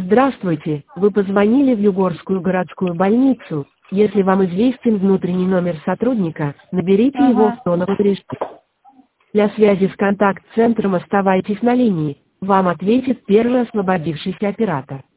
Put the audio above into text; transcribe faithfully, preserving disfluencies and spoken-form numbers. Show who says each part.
Speaker 1: Здравствуйте, вы позвонили в Югорскую городскую больницу. Если вам известен внутренний номер сотрудника, наберите его
Speaker 2: Ага.
Speaker 1: в тоновом режиме. Для связи с контакт-центром оставайтесь на линии. Вам ответит первый освободившийся оператор.